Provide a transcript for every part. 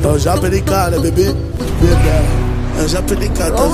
Eu já perdi cara, bebê. Eu já perdi cara, tá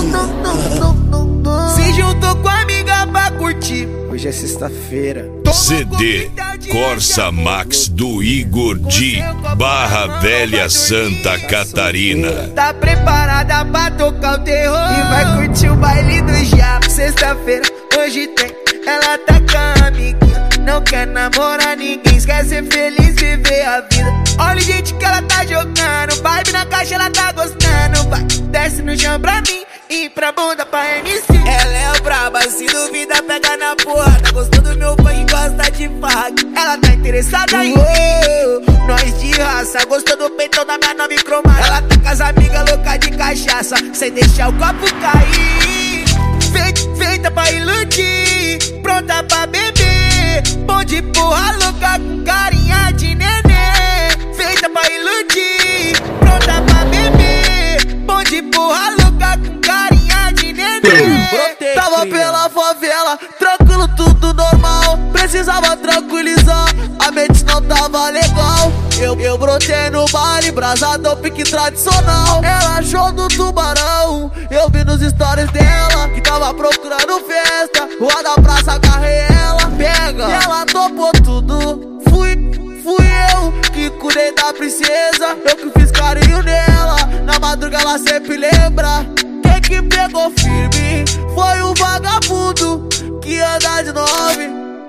vindo. Se juntou com a amiga pra curtir. Hoje é sexta-feira. CD Corsa Max do Igor D Barra Velha Santa Catarina. Tá preparada pra tocar o terror e vai curtir o baile do diabo. Sexta-feira, hoje tem. Ela tá com a amiguinha, não quer namorar ninguém, quer ser feliz, viver a vida. Olha o jeito que ela tá jogando, vibe na caixa, ela tá gostando. Vai, desce no chão pra mim e pra bunda pra MC. Ela é braba, se duvida pega na porrada. Gostou do meu fã, gosta de fag. Ela tá interessada em mim, nós de raça. Gostou do peitão da minha nova cromada. Ela tá com as amigas loucas de cachaça, sem deixar o copo cair. Feita pra iludir, pronta pra beber, bom de porra louca com carinha de nenê. Feita pra iludir, pronta pra beber, bom de porra louca com carinha de nenê. Tava pela favela, tranquilo, tudo normal. Precisava tranquilizar, a mente não tava legal. Eu brotei no baile, brasadão, pique tradicional. Ela achou do tubarão, eu vi nos stories dela que tava procurando festa. Rua da praça, agarrei ela, pega. E ela topou tudo, fui eu que cuidei da princesa. Eu que fiz carinho nela, na madruga ela sempre lembra. Quem que pegou firme foi o vagabundo que anda de 9,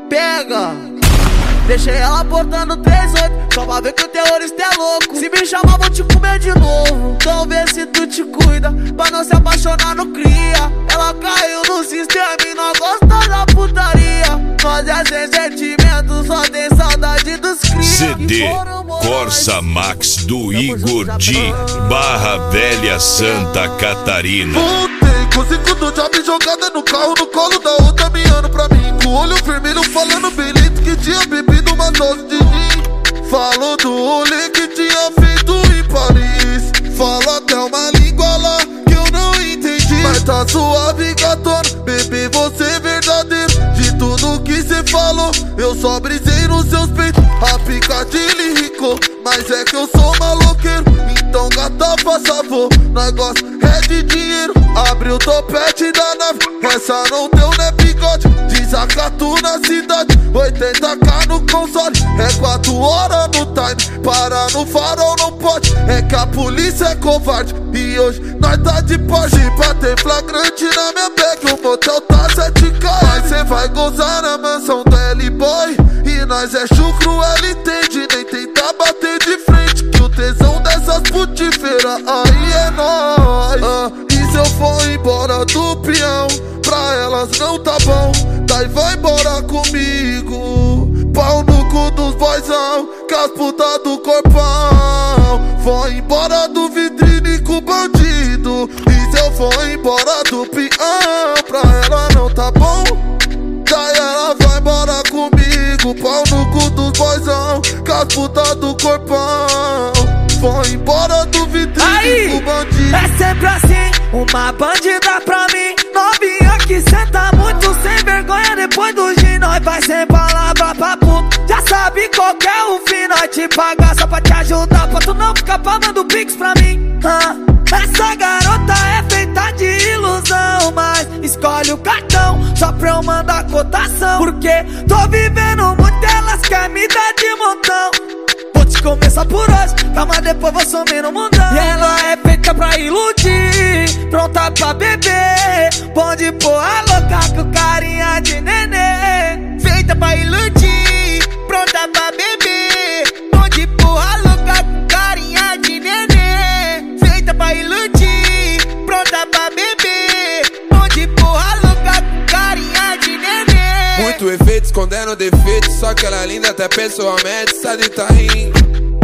pega. Deixei ela portando 38, só pra ver que o terrorista é louco. Se me chamar vou te comer de novo, então vê se tu te cuida, pra não se apaixonar no cria. Ela caiu no sistema e não gostou da putaria. Nós é sem sentimento, só tem saudade dos cria. CD Corsa Max do Igor D Barra Velha Santa Catarina. Voltei com 5 do job jogada no carro, no colo da outra miando pra mim, com o olho vermelho falando bem lento que tinha bebido uma dose de gin. Falou do rolê que tinha feito em Paris, falou até uma língua lá que eu não entendi. Mas tá suave, gatona, bebê, você é verdadeiro. De tudo que cê falou, eu só brisei nos seus peitos. A Picadilly ricou, mas é que eu sou maloqueiro. Então gata, faz favor, negócio é de dinheiro. Abre o topete da nave, essa não deu, né, bigode. Desacato na cidade, 80k no console. É 4 horas no time, para no farol não pode. É que a polícia é covarde e hoje nós tá de pode. Pra ter flagrante na minha bag, o motel tá 7k. Mas cê vai gozar na mansão do L-Boy e nós é chucro, ela entende. Nem tentar bater de frente, que o tesão dessas putifeiras aí é nóis. E se eu for embora do peão, pra elas não tá bom, daí vai embora comigo. Pau no cu dos boyzão, com as putas do corpão. Vou embora do vitrine com bandido. E se eu for embora do peão, pra ela não tá bom, daí ela vai embora comigo. Pau no cu dos boyzão, com as putas do corpão. Vou embora do vitrine com bandido. É sempre assim, uma bandida pra mim. Novinha que senta muito sem vergonha depois do gin. Nós vai sem palavra pra puto, já sabe qual que é o fim. Nós te pagar só pra te ajudar, pra tu não ficar pagando pix pra mim. Essa garota é feita de ilusão, mas escolhe o cartão só pra eu mandar cotação. Porque tô vivendo muito, elas querem me dar de montão. Vou te começar por hoje, calma, depois vou sumir no mundão. E ela é feita pra iludir, pronta pra beber, bom de porra louca com carinha de nenê. Feita pra iludir, pronta pra beber, bom de porra louca com carinha de nenê. Feita pra iludir, pronta pra beber, bom de porra louca com carinha de nenê. Muito efeito escondendo defeito, só que ela é linda até pessoalmente, sabe tá rindo.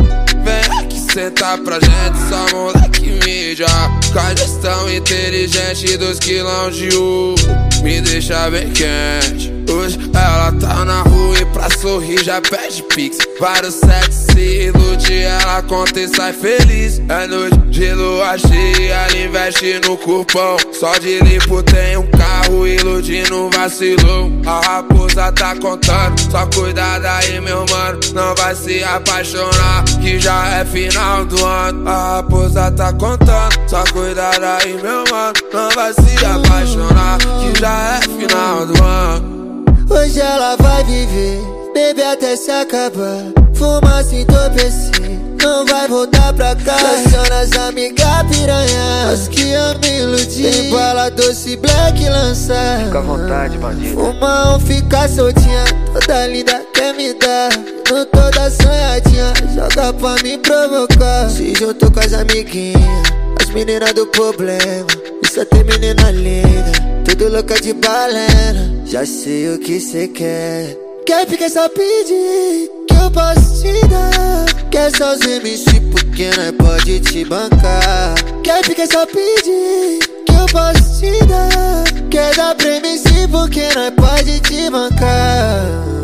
Vem aqui sentar pra gente, só moleque mídia, com a gestão inteligente dos quilão de uva, me deixa bem quente. Hoje ela tá na rua e pra sorrir já pede pix. Vários sexy, ilude ela conta e sai feliz. É noite de lua cheia, ela investe no corpão. Só de limpo tem um carro, iludindo um vacilão. A raposa tá contando, só cuidado aí meu mano, não vai se apaixonar, que já é final do ano. A raposa tá contando, só cuidado aí meu mano, não vai se apaixonar, que já é final do ano. Hoje ela vai viver, beber até se acabar, fumar se entorpecer, não vai voltar pra cá. Aciona as amigas piranha, as que eu me iludi. Tem bala doce black lançar. Fica à vontade, bandido. Fuma ou fica soltinha, toda linda quer me dar. Não toda sonhadinha, joga pra me provocar. Se juntou com as amiguinhas, as meninas do problema. E só tem menina linda, tudo louca de balena. Já sei o que cê quer. Quer ficar só pedir, que eu posso te dar. Quer só os MC porque nós pode te bancar. Quer ficar só pedir, que eu posso te dar. Quer dar pra MC porque nós pode te bancar.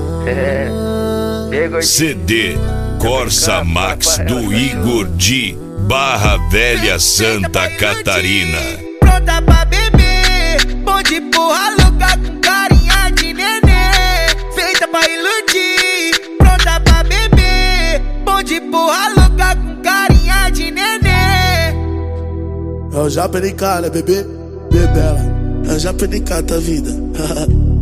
CD Corsa Max do Igor G, Barra Velha, Santa Catarina. Pronta pra beber, bom de porra louca com carinha de nenê. Feita pra iludir, pronta pra beber, bom de porra louca com carinha de nenê. Eu já perdi cara, bebê, bebela. Eu já perdi cara da vida.